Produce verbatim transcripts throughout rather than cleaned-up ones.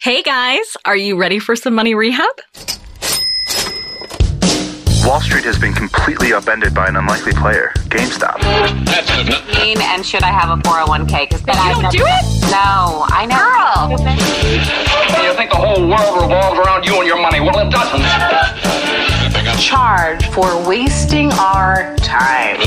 Hey guys, are you ready for some money rehab? Wall Street has been completely upended by an unlikely player, GameStop. And should I have a four oh one k? Because you don't never, do it? No, I know. Girl. You think the whole world revolves around you and your money? Well, it doesn't. Charge for wasting our time.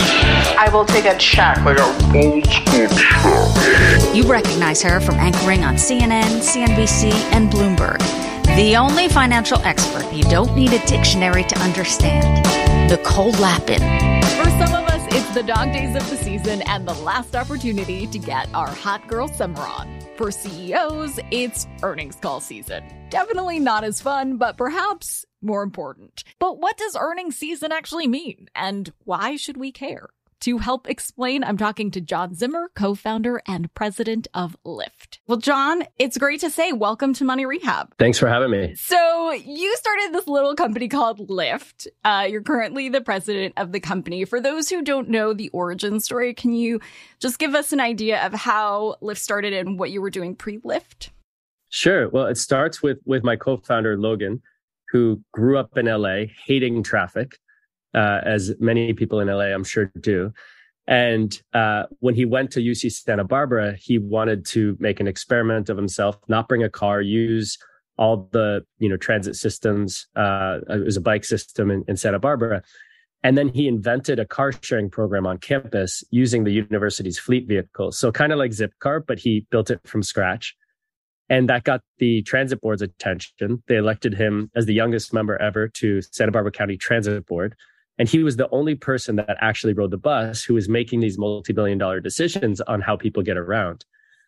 I will take a check like a old school check. You recognize her from anchoring on C N N, C N B C, and Bloomberg. The only financial expert you don't need a dictionary to understand. Nicole Lapin. For some of us, it's the dog days of the season and the last opportunity to get our hot girl summer on. For C E Os, it's earnings call season. Definitely not as fun, but perhaps more important. But what does earnings season actually mean? And why should we care? To help explain, I'm talking to John Zimmer, co-founder and president of Lyft. Well, John, it's great to say welcome to Money Rehab. Thanks for having me. So you started this little company called Lyft. Uh, you're currently the president of the company. For those who don't know the origin story, can you just give us an idea of how Lyft started and what you were doing pre-Lyft? Sure. Well, it starts with with my co-founder, Logan, who grew up in L A, hating traffic. Uh, as many people in L A, I'm sure, do. And uh, when he went to U C Santa Barbara, he wanted to make an experiment of himself, not bring a car, use all the you know transit systems. Uh, it was a bike system in, in Santa Barbara. And then he invented a car sharing program on campus using the university's fleet vehicles. So kind of like Zipcar, but he built it from scratch. And that got the transit board's attention. They elected him as the youngest member ever to Santa Barbara County Transit Board. And he was the only person that actually rode the bus who was making these multi-billion dollar decisions on how people get around.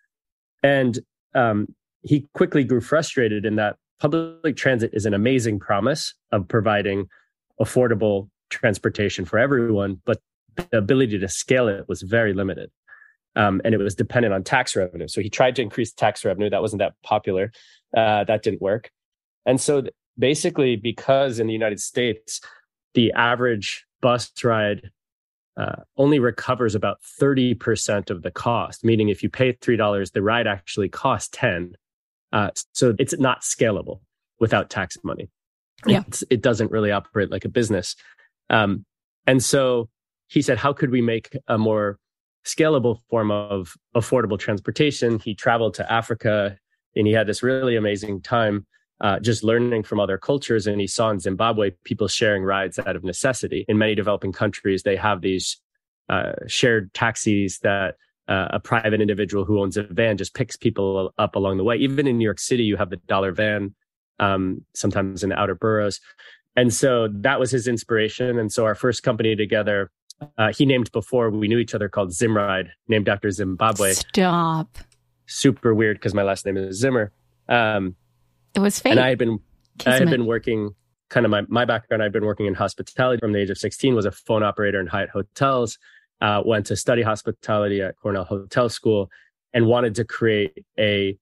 And um, he quickly grew frustrated in that public transit is an amazing promise of providing affordable transportation for everyone, but the ability to scale it was very limited. Um, and it was dependent on tax revenue. So he tried to increase tax revenue. That wasn't that popular. Uh, that didn't work. And so th- basically, because in the United States, the average bus ride uh, only recovers about thirty percent of the cost, meaning if you pay three dollars, the ride actually costs ten dollars. Uh, so it's not scalable without tax money. Yeah. It's, it doesn't really operate like a business. Um, and so he said, how could we make a more scalable form of affordable transportation? He traveled to Africa and he had this really amazing time Uh, just learning from other cultures. And he saw in Zimbabwe, people sharing rides out of necessity. In many developing countries, they have these uh, shared taxis that uh, a private individual who owns a van just picks people up along the way. Even in New York City, you have the dollar van, um, sometimes in the outer boroughs. And so that was his inspiration. And so our first company together, uh, he named before we knew each other, called Zimride, named after Zimbabwe. Stop. Super weird because my last name is Zimmer. Um, It was fake. And I had been, Kismet. I had been working, kind of my, my background, I'd been working in hospitality from the age of sixteen, was a phone operator in Hyatt Hotels, uh, went to study hospitality at Cornell Hotel School, and wanted to create a,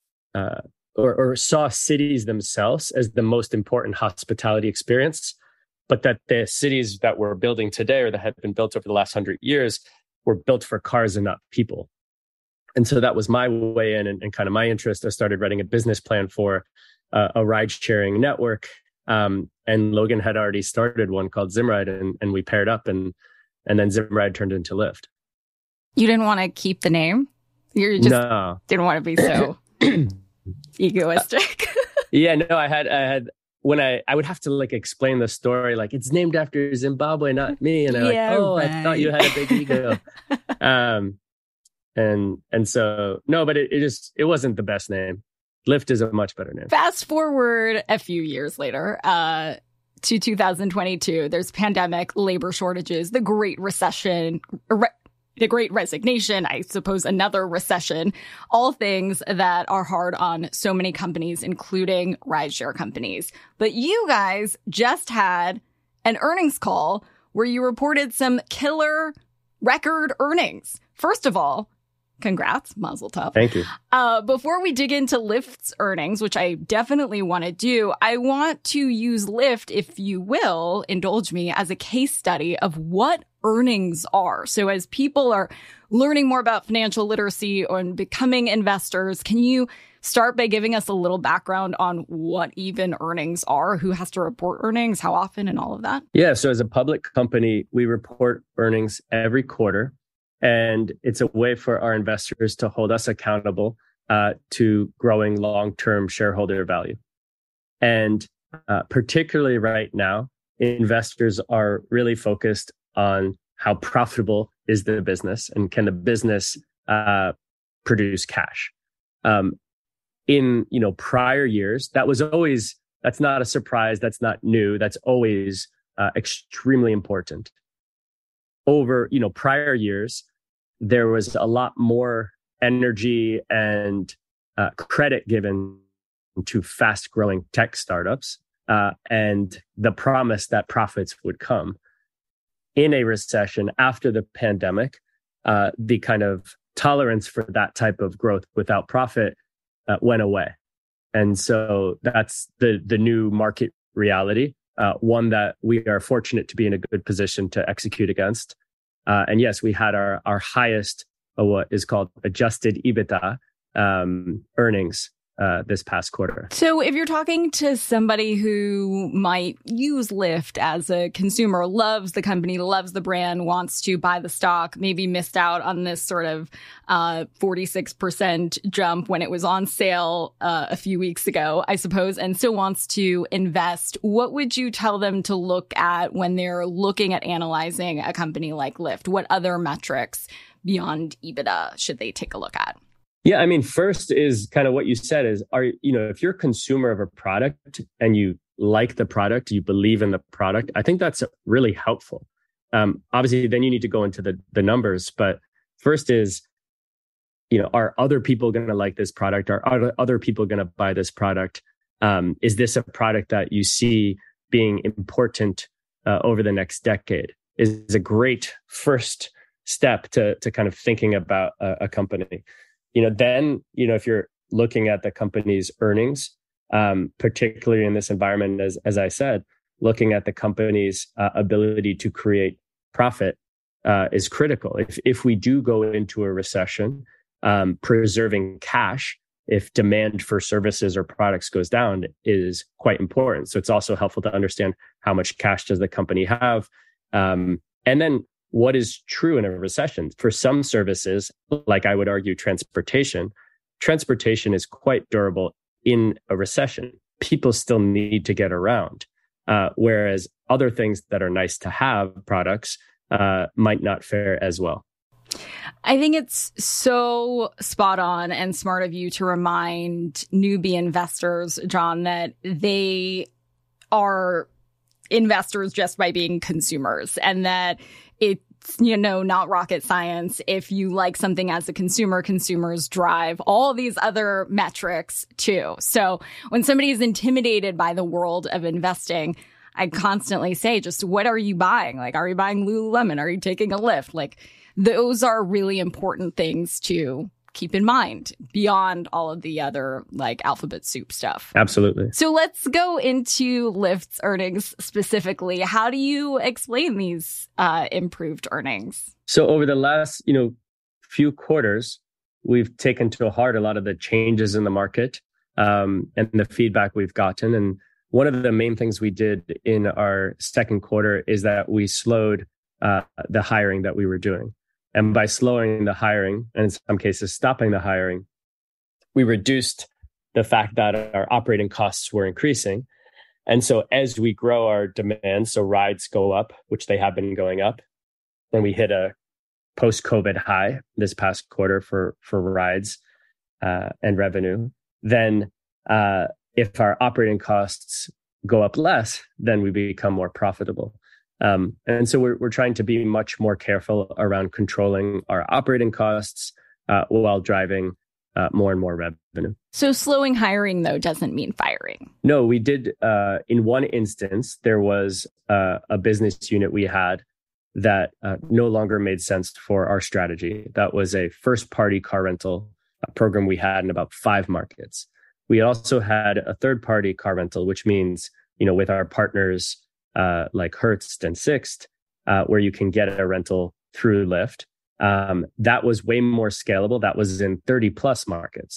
uh, or, or saw cities themselves as the most important hospitality experience, but that the cities that we're building today or that had been built over the last hundred years were built for cars and not people. And so that was my way in and, and kind of my interest. I started writing a business plan for uh, a ride sharing network. Um, and Logan had already started one called Zimride, and, and we paired up, and and then Zimride turned into Lyft. You didn't want to keep the name? You just no. didn't want to be so egoistic. Yeah, no, I had, I had, when I, I would have to like explain the story, like it's named after Zimbabwe, not me. And they're Yeah, like, oh, right. I thought you had a big ego. um, and, and so, no, but it, it just, it wasn't the best name. Lyft is a much better name. Fast forward a few years later, uh, to two thousand twenty-two, there's pandemic, labor shortages, the Great Recession, re- the Great Resignation, I suppose another recession, all things that are hard on so many companies, including rideshare companies. But you guys just had an earnings call where you reported some killer record earnings. First of all, congrats, mazel tov. Thank you. Uh, before we dig into Lyft's earnings, which I definitely want to do, I want to use Lyft, if you will, indulge me, as a case study of what earnings are. So as people are learning more about financial literacy and becoming investors, can you start by giving us a little background on what even earnings are, who has to report earnings, how often, and all of that? Yeah. So as a public company, we report earnings every quarter. And it's a way for our investors to hold us accountable uh, to growing long-term shareholder value. And uh, particularly right now, investors are really focused on how profitable is the business and can the business uh, produce cash. Um, in you know prior years, that was always, that's not a surprise, that's not new, that's always uh, extremely important. Over you know prior years, there was a lot more energy and uh, credit given to fast-growing tech startups uh, and the promise that profits would come. In a recession after the pandemic, uh, the kind of tolerance for that type of growth without profit uh, went away. And so that's the, the new market reality, uh, one that we are fortunate to be in a good position to execute against. Uh, and yes, we had our, our highest, uh, what is called adjusted EBITDA um, earnings Uh, this past quarter. So if you're talking to somebody who might use Lyft as a consumer, loves the company, loves the brand, wants to buy the stock, maybe missed out on this sort of uh, forty-six percent jump when it was on sale uh, a few weeks ago, I suppose, and still wants to invest, what would you tell them to look at when they're looking at analyzing a company like Lyft? What other metrics beyond EBITDA should they take a look at? Yeah, I mean, first is kind of what you said is, are you know, if you're a consumer of a product and you like the product, you believe in the product, I think that's really helpful. Um, obviously, then you need to go into the the numbers. But first is, you know, are other people going to like this product? Are other, other people going to buy this product? Um, is this a product that you see being important uh, over the next decade? Is a great first step to to kind of thinking about a, a company. You know, then, you know, if you're looking at the company's earnings, um, particularly in this environment, as as I said, looking at the company's uh, ability to create profit uh, is critical. If if we do go into a recession, um, preserving cash, if demand for services or products goes down, is quite important. So it's also helpful to understand how much cash does the company have, um, and then what is true in a recession. For some services, like I would argue transportation, transportation is quite durable in a recession. People still need to get around, uh, whereas other things that are nice to have products uh, might not fare as well. I think it's so spot on and smart of you to remind newbie investors, John, that they are investors just by being consumers, and that it's, you know, not rocket science. If you like something as a consumer, consumers drive all these other metrics too. So when somebody is intimidated by the world of investing, I constantly say, just what are you buying? Like, are you buying Lululemon? Are you taking a Lyft? Like, those are really important things to keep in mind beyond all of the other like alphabet soup stuff. Absolutely. So let's go into Lyft's earnings specifically. How do you explain these uh, improved earnings? So over the last, you know, few quarters, we've taken to heart a lot of the changes in the market um, and the feedback we've gotten. And one of the main things we did in our second quarter is that we slowed uh, the hiring that we were doing. And by slowing the hiring, and in some cases stopping the hiring, we reduced the fact that our operating costs were increasing. And so as we grow our demand, so rides go up, which they have been going up, then we hit a post-COVID high this past quarter for, for rides uh, and revenue. Then uh, if our operating costs go up less, then we become more profitable. Um, and so we're we're trying to be much more careful around controlling our operating costs uh, while driving uh, more and more revenue. So slowing hiring, though, doesn't mean firing. No, we did. Uh, in one instance, there was uh, a business unit we had that uh, no longer made sense for our strategy. That was a first-party car rental program we had in about five markets. We also had a third-party car rental, which means, you know, with our partners, Uh, like Hertz and Sixt, uh, where you can get a rental through Lyft. Um, that was way more scalable. That was in thirty plus markets.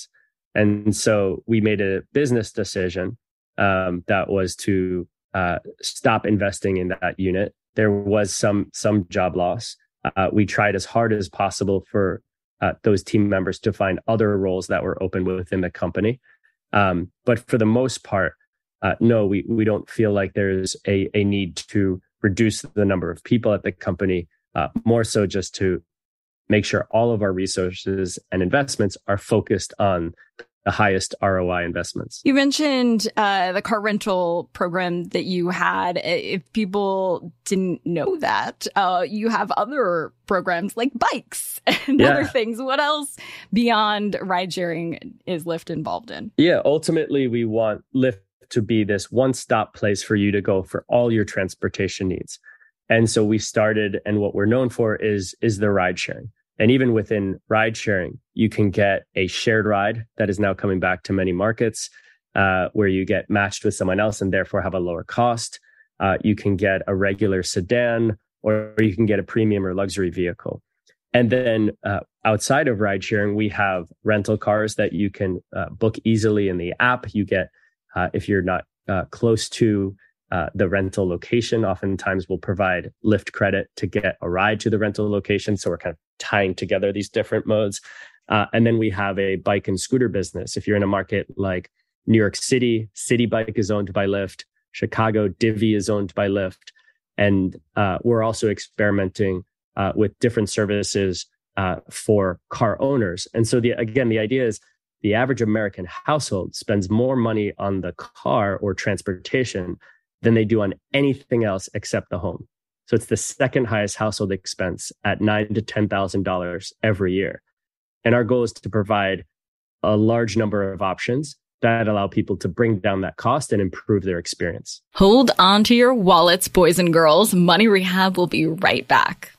And so we made a business decision um, that was to uh, stop investing in that unit. There was some some job loss. Uh, we tried as hard as possible for uh, those team members to find other roles that were open within the company. Um, but for the most part, uh, no, we we don't feel like there's a, a need to reduce the number of people at the company, uh, more so just to make sure all of our resources and investments are focused on the highest R O I investments. You mentioned uh, the car rental program that you had. If people didn't know that, uh, you have other programs like bikes and yeah. other things. What else beyond ride sharing is Lyft involved in? Yeah, ultimately, we want Lyft to be this one-stop place for you to go for all your transportation needs. And so we started, and what we're known for is, is the ride sharing. And even within ride sharing, you can get a shared ride that is now coming back to many markets, uh, where you get matched with someone else and therefore have a lower cost. Uh, you can get a regular sedan, or you can get a premium or luxury vehicle. And then uh, outside of ride sharing, we have rental cars that you can uh, book easily in the app. You get, uh, if you're not uh, close to Uh, the rental location, oftentimes we'll provide Lyft credit to get a ride to the rental location. So we're kind of tying together these different modes. Uh, and then we have a bike and scooter business. If you're in a market like New York City, City Bike is owned by Lyft. Chicago, Divvy is owned by Lyft. And uh, we're also experimenting uh, with different services uh, for car owners. And so the, again, the idea is the average American household spends more money on the car or transportation than they do on anything else except the home. So it's the second highest household expense at nine thousand to ten thousand dollars every year. And our goal is to provide a large number of options that allow people to bring down that cost and improve their experience. Hold on to your wallets, boys and girls. Money Rehab will be right back.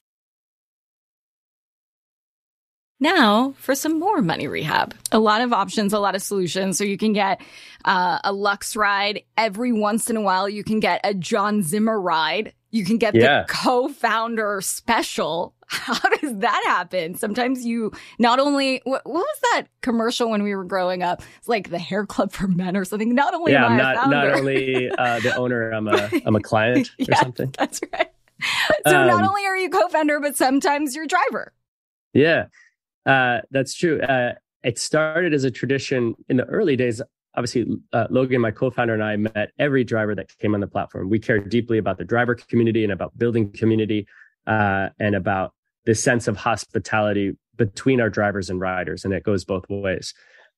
Now for some more Money Rehab. A lot of options, a lot of solutions. So you can get uh, a Lux ride. Every once in a while, you can get a John Zimmer ride. You can get yeah. the co-founder special. How does that happen? Sometimes you not only, what, what was that commercial when we were growing up? It's like the hair club for men or something. Not only yeah, am I not, a founder. not only uh, the owner, I'm a, I'm a client or yeah, something. That's right. So um, not only are you co-founder, but sometimes you're driver. Yeah. Uh, that's true. Uh, it started as a tradition in the early days. Obviously, uh, Logan, my co-founder, and I met every driver that came on the platform. We cared deeply about the driver community and about building community uh, and about the sense of hospitality between our drivers and riders. And it goes both ways.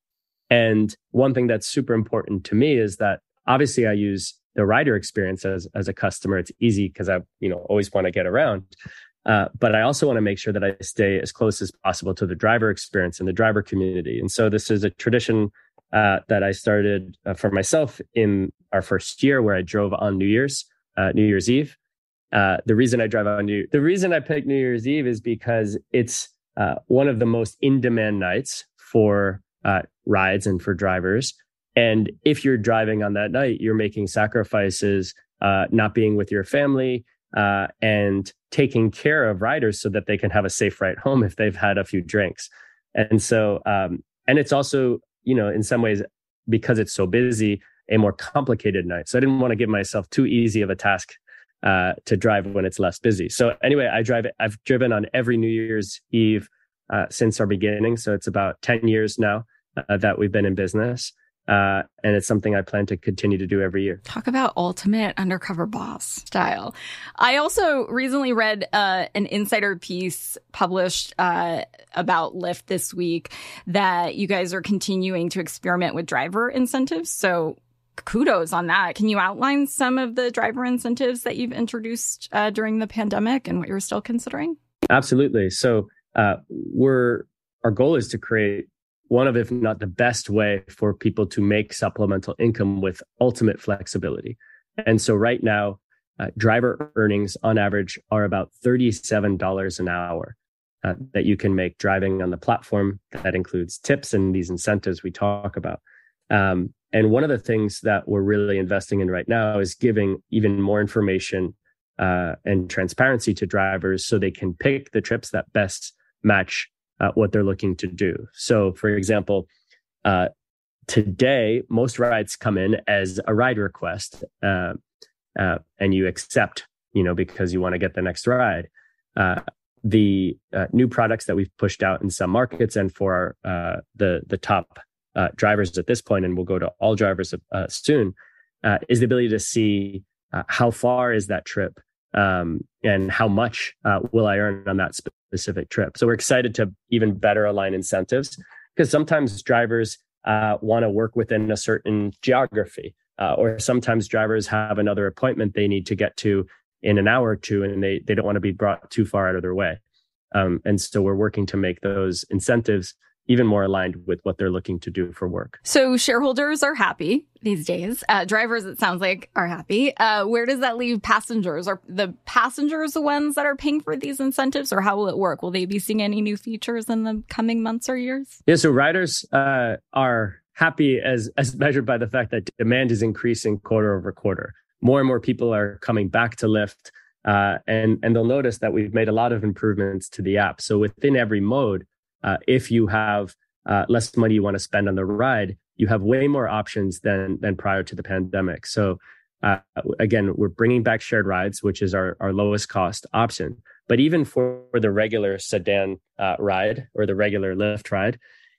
And one thing that's super important to me is that obviously I use the rider experience as, as a customer. It's easy because I, you know, always want to get around. Uh, but I also want to make sure that I stay as close as possible to the driver experience and the driver community. And so this is a tradition uh, that I started uh, for myself in our first year, where I drove on New Year's, uh, New Year's Eve. Uh, the reason I drive on New, the reason I picked New Year's Eve is because it's uh, one of the most in-demand nights for uh, rides and for drivers. And if you're driving on that night, you're making sacrifices, uh, not being with your family, Uh, and taking care of riders so that they can have a safe ride home if they've had a few drinks. And so, um, and it's also, you know, in some ways, because it's so busy, a more complicated night. So I didn't want to give myself too easy of a task uh, to drive when it's less busy. So anyway, I drive, I've driven on every New Year's Eve uh, since our beginning. So it's about ten years now uh, that we've been in business. Uh, and it's something I plan to continue to do every year. Talk about ultimate undercover boss style. I also recently read uh, an insider piece published uh, about Lyft this week that you guys are continuing to experiment with driver incentives. So kudos on that. Can you outline some of the driver incentives that you've introduced uh, during the pandemic and what you're still considering? Absolutely. So uh, we're our goal is to create one of, if not the best way for people to make supplemental income with ultimate flexibility. And so right now, uh, driver earnings on average are about thirty-seven dollars an hour uh, that you can make driving on the platform. That includes tips and these incentives we talk about. Um, and one of the things that we're really investing in right now is giving even more information uh, and transparency to drivers so they can pick the trips that best match Uh, what they're looking to do. So, for example, uh, today, most rides come in as a ride request, uh, uh, and you accept, you know, because you want to get the next ride. Uh, the uh, new products that we've pushed out in some markets and for uh, the the top uh, drivers at this point, and we'll go to all drivers uh, soon, uh, is the ability to see uh, how far is that trip um, and how much uh, will I earn on that specific trip. So we're excited to even better align incentives, because sometimes drivers uh, want to work within a certain geography, uh, or sometimes drivers have another appointment they need to get to in an hour or two, and they they don't want to be brought too far out of their way. Um, and so we're working to make those incentives even more aligned with what they're looking to do for work. So shareholders are happy these days. Uh, drivers, it sounds like, are happy. Uh, where does that leave passengers? Are the passengers the ones that are paying for these incentives, or how will it work? Will they be seeing any new features in the coming months or years? Yeah, so riders uh, are happy as as measured by the fact that demand is increasing quarter over quarter. More and more people are coming back to Lyft, uh, and, and they'll notice that we've made a lot of improvements to the app. So within every mode, uh, if you have uh, less money you want to spend on the ride, you have way more options than than prior to the pandemic. So uh, again, we're bringing back shared rides, which is our, our lowest cost option. But even for the regular sedan uh, ride or the regular Lyft ride,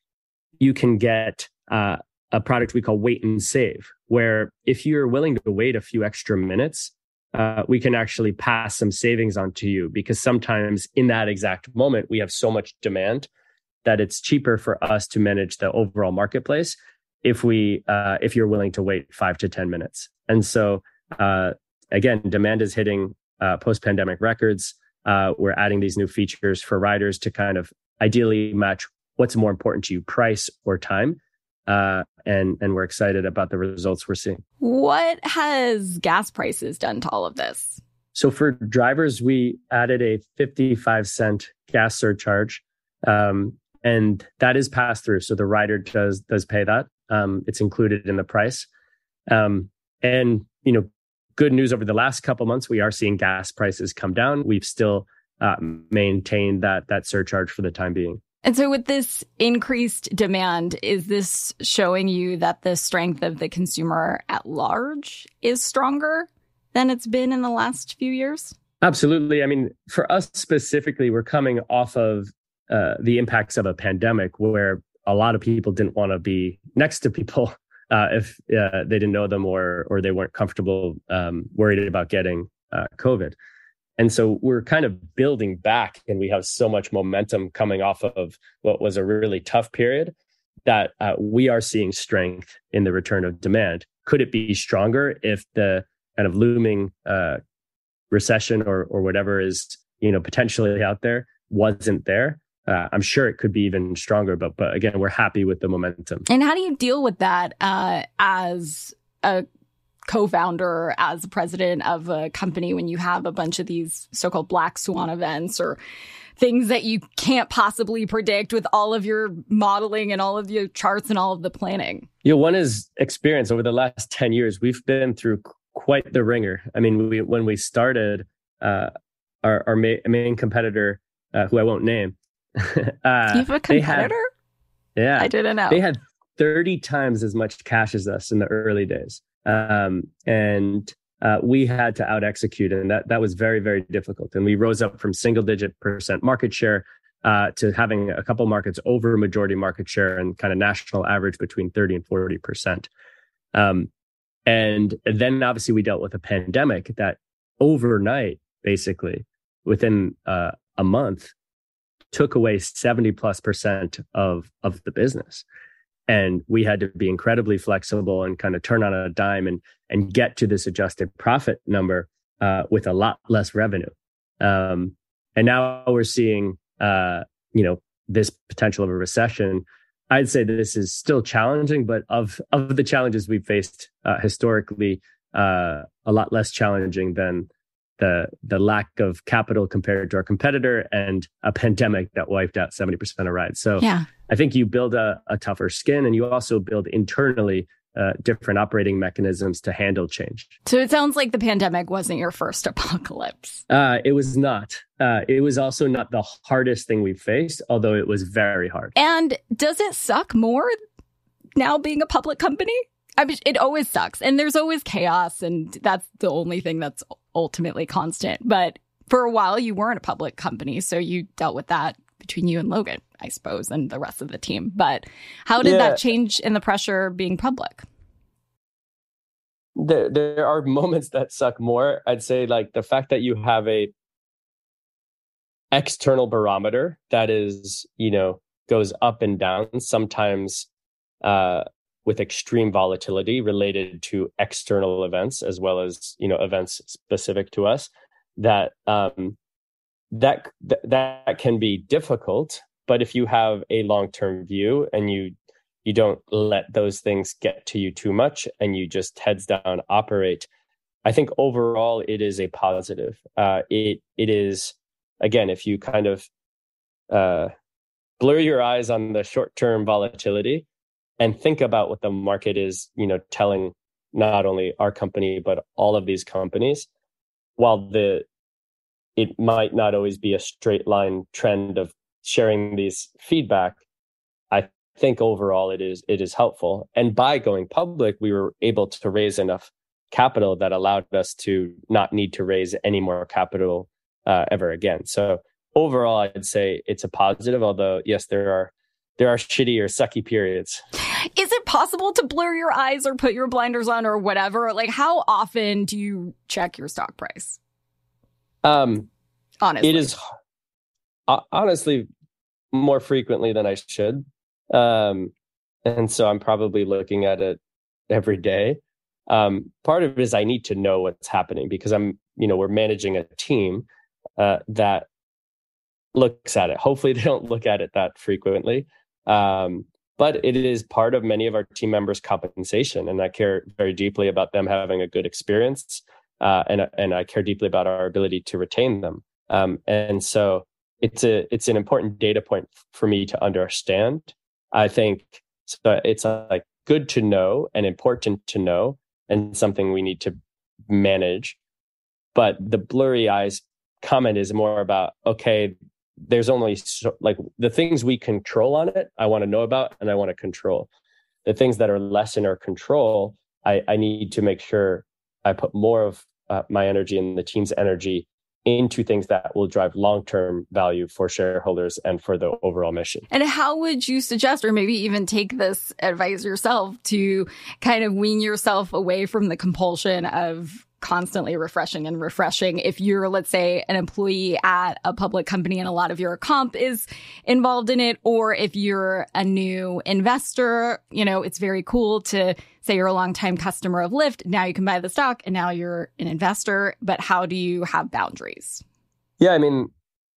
you can get uh, a product we call Wait and Save, where if you're willing to wait a few extra minutes, uh, we can actually pass some savings on to you, because sometimes in that exact moment, we have so much demand that it's cheaper for us to manage the overall marketplace if we uh, if you're willing to wait five to ten minutes. And so uh, again, demand is hitting uh, post-pandemic records. Uh, we're adding these new features for riders to kind of ideally match what's more important to you, price or time. Uh, and and we're excited about the results we're seeing. What has gas prices done to all of this? So for drivers, we added a fifty-five cent gas surcharge, um, and that is passed through. So the rider does does pay that. Um, it's included in the price. Um, and you know, good news, over the last couple of months, we are seeing gas prices come down. We've still uh, maintained that that surcharge for the time being. And so with this increased demand, is this showing you that the strength of the consumer at large is stronger than it's been in the last few years? Absolutely. I mean, for us specifically, we're coming off of uh, the impacts of a pandemic where a lot of people didn't want to be next to people uh, if uh, they didn't know them or or they weren't comfortable, um, worried about getting uh, COVID. And so we're kind of building back, and we have so much momentum coming off of what was a really tough period that uh, we are seeing strength in the return of demand. Could it be stronger if the kind of looming uh, recession or or whatever is, you know, potentially out there wasn't there? Uh, I'm sure it could be even stronger, but but again, we're happy with the momentum. And how do you deal with that uh, as a co-founder, as a president of a company, when you have a bunch of these so-called black swan events or things that you can't possibly predict with all of your modeling and all of your charts and all of the planning? Yeah, one is experience. Over the last ten years, we've been through quite the ringer. I mean, we, when we started, uh, our, our ma- main competitor, uh, who I won't name, uh, you have a competitor? Had, yeah. I didn't know. They had thirty times as much cash as us in the early days. Um, and uh, we had to out execute, and that that was very, very difficult. And we rose up from single digit percent market share uh, to having a couple markets over majority market share and kind of national average between thirty and forty percent. Um, and then obviously we dealt with a pandemic that overnight, basically within uh, a month, took away seventy plus percent of of the business. And we had to be incredibly flexible and kind of turn on a dime and and get to this adjusted profit number uh, with a lot less revenue. Um, and now we're seeing, uh, you know, this potential of a recession. I'd say this is still challenging, but of of the challenges we've faced uh, historically, uh, a lot less challenging than the the lack of capital compared to our competitor and a pandemic that wiped out seventy percent of rides. So yeah. I think you build a, a tougher skin, and you also build internally uh, different operating mechanisms to handle change. So it sounds like the pandemic wasn't your first apocalypse. Uh, it was not. Uh, it was also not the hardest thing we've faced, although it was very hard. And does it suck more now being a public company? I mean, it always sucks. And there's always chaos. And that's the only thing that's ultimately constant. But for a while, you weren't a public company. So you dealt with that between you and Logan, I suppose, and the rest of the team. But how did yeah. that change in the pressure being public? There, there are moments that suck more. I'd say like the fact that you have a external barometer that is, you know, goes up and down, sometimes uh, with extreme volatility related to external events, as well as, you know, events specific to us, that um, that th- that can be difficult. But if you have a long-term view and you you don't let those things get to you too much and you just heads down operate, I think overall it is a positive. Uh, it it is, again, if you kind of uh, blur your eyes on the short-term volatility and think about what the market is, you know, telling not only our company, but all of these companies, while the it might not always be a straight line trend of sharing these feedback, I think overall it is it is helpful. And by going public, we were able to raise enough capital that allowed us to not need to raise any more capital uh, ever again. So overall, I'd say it's a positive, although yes, there are there are shitty or sucky periods. Is it possible to blur your eyes or put your blinders on or whatever? Like, how often do you check your stock price? Um, honestly, it is uh, honestly more frequently than I should. Um, and so I'm probably looking at it every day. Um, part of it is I need to know what's happening because I'm, you know, we're managing a team uh, that looks at it. Hopefully they don't look at it that frequently. Um, but it is part of many of our team members' compensation. And I care very deeply about them having a good experience. Uh, and, and I care deeply about our ability to retain them. Um, and so it's a, it's an important data point for me to understand. I think so it's uh, like good to know and important to know and something we need to manage. But the blurry eyes comment is more about, okay, there's only so, like the things we control on it, I want to know about and I want to control. The things that are less in our control, I, I need to make sure I put more of uh, my energy and the team's energy into things that will drive long-term value for shareholders and for the overall mission. And how would you suggest, or maybe even take this advice yourself, to kind of wean yourself away from the compulsion of constantly refreshing and refreshing? If you're, let's say, an employee at a public company and a lot of your comp is involved in it, or if you're a new investor, you know, it's very cool to say you're a longtime customer of Lyft. Now you can buy the stock and now you're an investor. But how do you have boundaries? Yeah, I mean,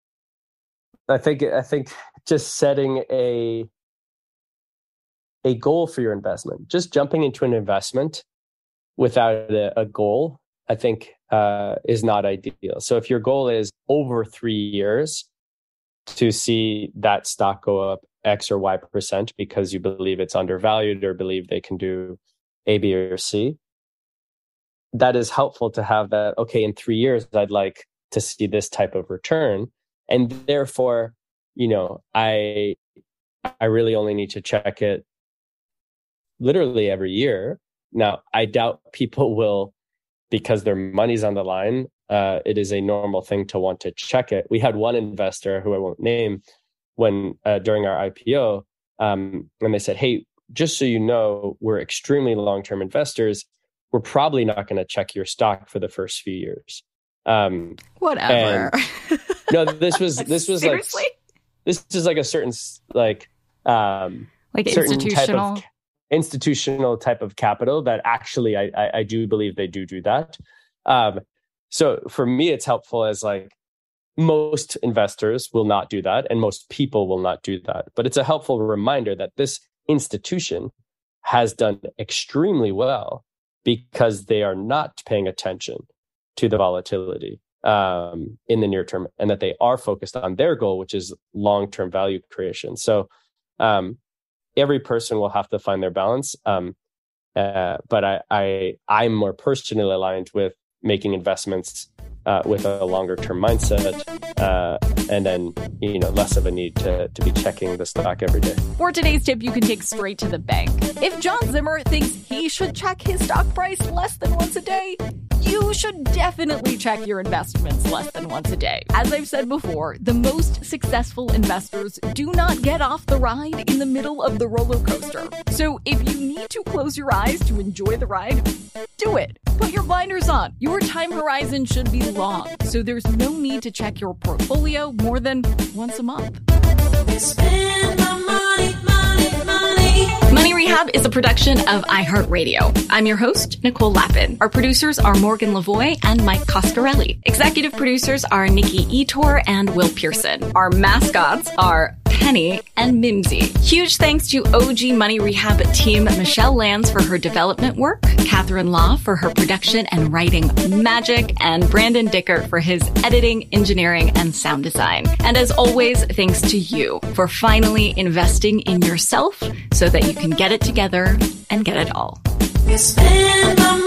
I think I think just setting a a goal for your investment, just jumping into an investment without a, a goal, I think uh, is not ideal. So if your goal is over three years to see that stock go up X or Y percent because you believe it's undervalued or believe they can do A, B, or C, that is helpful to have that, okay, in three years, I'd like to see this type of return. And therefore, you know, I I really only need to check it literally every year. Now, I doubt people will, because their money's on the line, uh, it is a normal thing to want to check it. We had one investor who I won't name when uh, during our I P O, um, and they said, hey, just so you know, we're extremely long-term investors. We're probably not going to check your stock for the first few years. Um, Whatever. And, no, this was this was Seriously? like this is like a certain like um, like certain institutional. type of institutional type of capital that actually I, I I do believe they do do that. Um, so for me, it's helpful as like most investors will not do that, and most people will not do that. But it's a helpful reminder that this institution has done extremely well because they are not paying attention to the volatility um, in the near term, and that they are focused on their goal, which is long-term value creation. So um, every person will have to find their balance. Um, uh, but I, I, I'm more personally aligned with making investments uh, with a longer term mindset, uh, and then, you know, less of a need to, to be checking the stock every day. For today's tip, you can take straight to the bank. If John Zimmer thinks he should check his stock price less than once a day, you should definitely check your investments less than once a day. As I've said before, the most successful investors do not get off the ride in the middle of the roller coaster. So if you need to close your eyes to enjoy the ride, do it. Put your blinders on. Your time horizon should be long, so there's no need to check your portfolio more than once a month. Spend my money, money, money. Money Rehab is a production of iHeartRadio. I'm your host, Nicole Lapin. Our producers are Morgan Lavoie and Mike Coscarelli. Executive producers are Nikki Etor and Will Pearson. Our mascots are Penny and Mimsy. Huge thanks to O G Money Rehab team Michelle Lands for her development work, Catherine Law for her production and writing magic, and Brandon Dicker for his editing, engineering, and sound design. And as always, thanks to you for finally investing in yourself so that you can get it together and get it all. Spend my